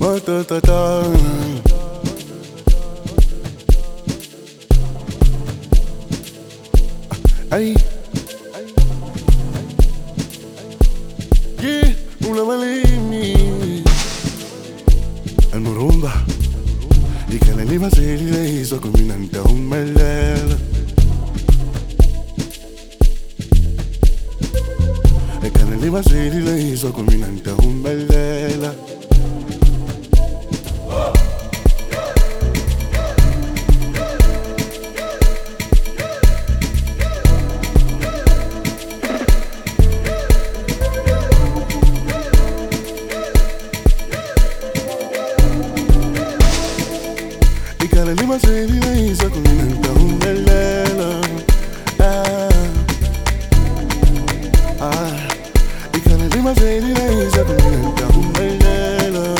Matatata. Ay, yeah, una malini المرومبا دي كان اللي ما سيلي ليسوك من عندهم ملالة كان اللي ما سيلي ليسوك من عندهم ملالة كان اللي ما سيلي ليسوك من عندهم ملالة كان اللي ما سيلي ليسوك من عندهم ملالة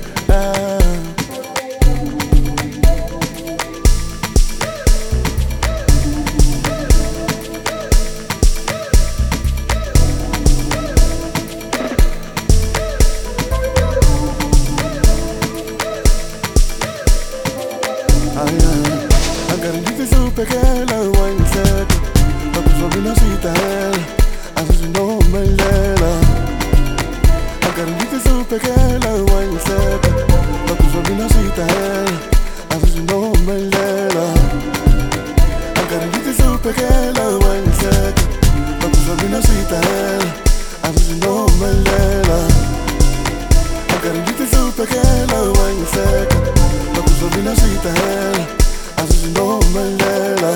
Agarrite su pequeña guanceta, pa' tu sobrinacita él, asesino melela. Agarrite su pequeña guanceta, pa' tu sobrinacita él, asesino melela. Agarrite su pequeña guanceta, pa' tu sobrinacita él, asesino melela. Agarrite su pequeña guanceta, pa' tu sobrinacita él. Asesino Mandela.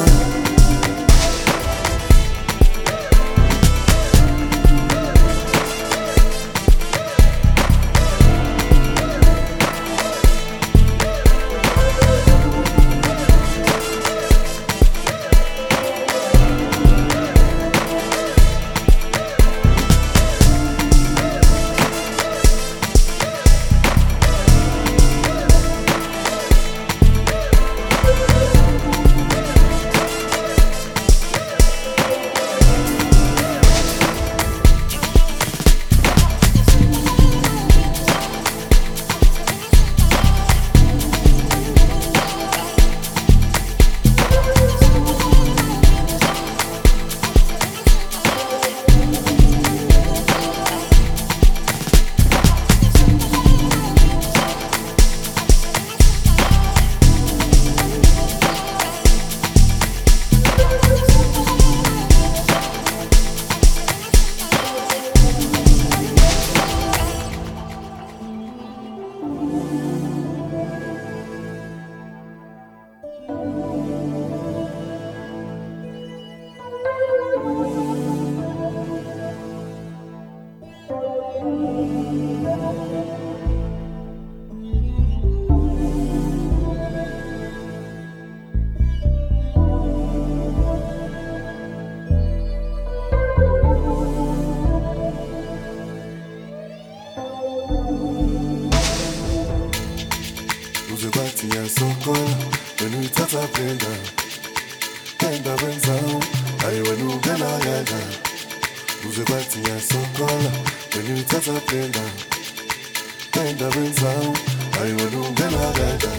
Uzebatia sokola, when we tata penda, penda benzao, ayo when we gana yaga. Uzebatia sokola, when we tata penda, penda benzao, ayo when we gana yaga.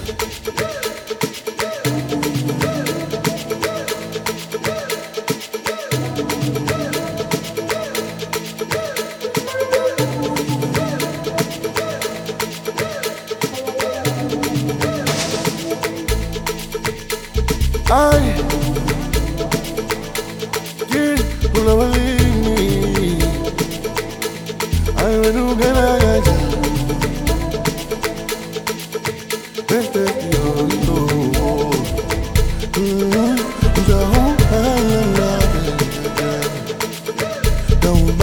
Ay, yeah, una malini. Ay, when you get a gaja, vete yo. Don't